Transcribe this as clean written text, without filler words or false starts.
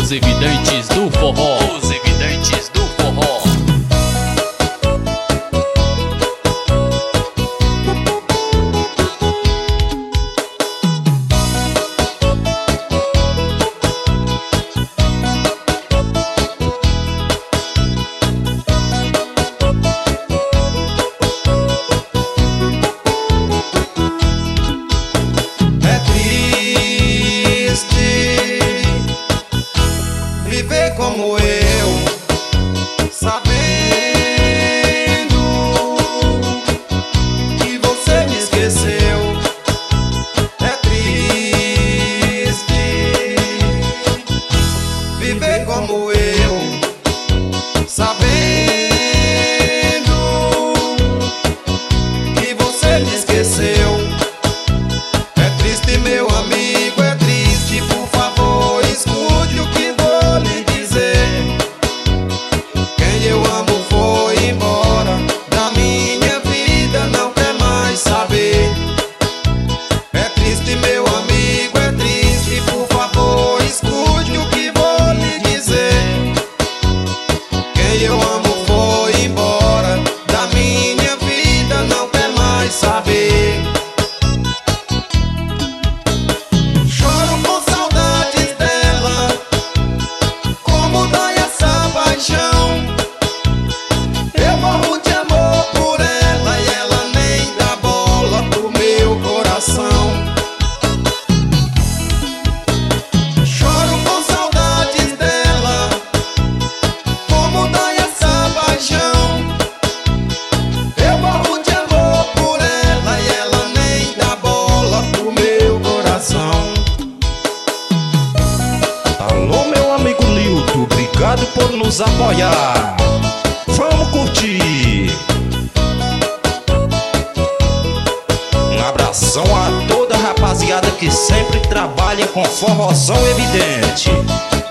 Os evidentes do forró. Os evidentes do forró. Viver como eu, sabendo que você me esqueceu. É triste viver como eu, sabendo que você me esqueceu. É triste, meu amigo, é triste. Por favor, escute o que vou lhe dizer. Quem eu amo foi embora da minha vida, não quer mais saber. É triste, meu amigo, é triste. Por favor, escute o que vou lhe dizer. Quem eu amo foi embora da minha vida, não quer mais saber. Choro com saudades dela, como dói essa paixão. Eu morro de amor por ela e ela nem dá bola pro meu coração. Choro com saudades dela, como dói essa paixão. Eu morro de amor por ela e ela nem dá bola pro meu coração. Alô, meu amigo Lilton, obrigado por nos apoiar. Vamos curtir. Um abração a toda a rapaziada que sempre trabalha com forrozão evidente.